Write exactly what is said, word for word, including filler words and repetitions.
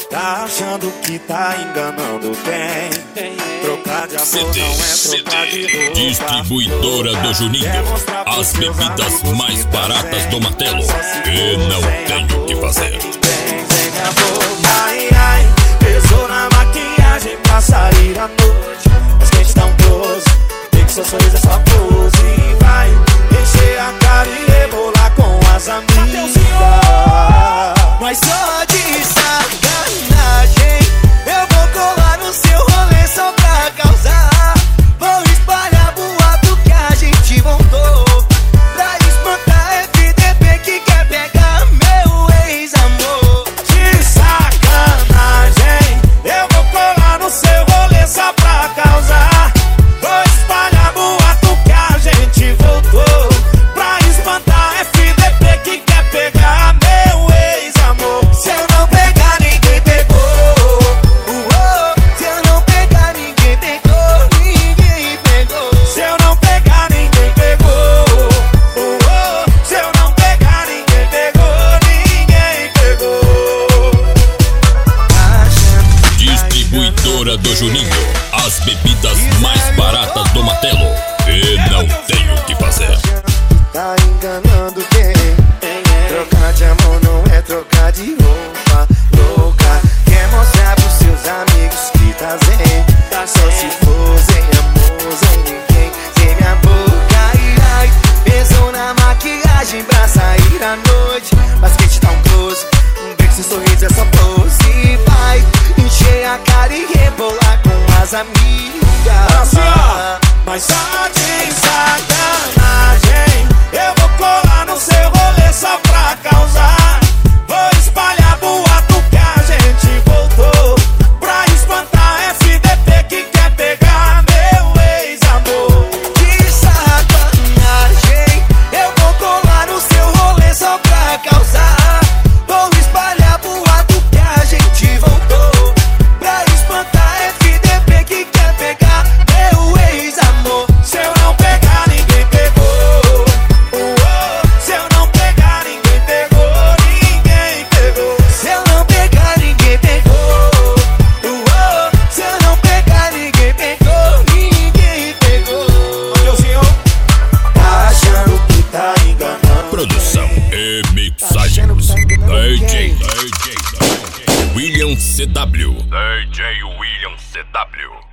Tá achando que tá enganando quem? Trocar de amor não é trocar de roupa. Distribuidora do Juninho. As bebidas mais baratas do Martelo. E não tenho o que fazer. Ai, ai, pesou na maquiagem pra sair à noite. Mas quem está um close, vê que seu sorriso é só pose. Vai encher a cara e rebolar com as amigas. Mas só de sacanagem eu vou colar no seu rolê só pra causar. Vou espalhar boato que a gente voltou pra espantar F D P que quer pegar meu ex-amor. De sacanagem eu vou colar no seu rolê só pra causar. Vou espalhar boato que a gente voltou pra espantar F D P que quer pegar meu ex-amor. Se eu não pegar, ninguém pegou. Uou, se eu não pegar, ninguém pegou. Ninguém pegou. Se eu não pegar, ninguém pegou. Uou, se eu não pegar, ninguém pegou. Ninguém pegou. Distribuidora do Juninho. As bebidas mais baratas do Martelo. E não tenho o que fazer. Tá enganando quem? Trocar de amor não é trocar de roupa. Louca, quer mostrar pros seus amigos que tá zen. Só se for sem amor, sem ninguém, sem minha boca. Ai, ai, pesou na maquiagem pra sair à noite. Mas quem te dá um close, um beijo sem sorriso é só pose. Vai encher a cara e rebolar com as amigas. Assim, ó, mas só de sacanagem eu vou colar no seu rolê só pra causar. Vou espalhar boato que a gente voltou pra espantar F D P que quer pegar meu ex-amor. De sacanagem eu vou colar no seu rolê só pra causar. Vou espalhar boato que a gente voltou pra espantar F D P que quer pegar meu ex-amor. Se eu não pegar, ninguém pegou. Uou, se eu não pegar, ninguém pegou. Ninguém pegou. Se eu não pegar, ninguém pegou. Uou, se eu não pegar, ninguém pegou. Ninguém pegou. Mateuzinho, tá achando que tá enganando? Produção e mixagens. D J, D J, William C W. D J William C W.